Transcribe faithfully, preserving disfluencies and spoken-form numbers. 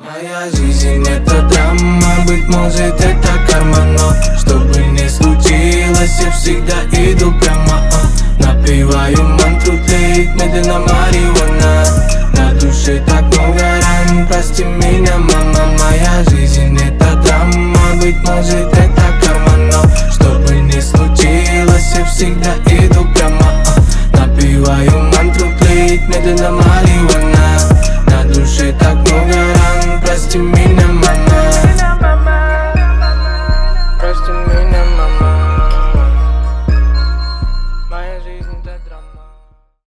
Моя жизнь это драма, быть может это карма, но что бы ни случилось, я всегда иду прямо. а. Напеваю мантру, тлеет медленно моя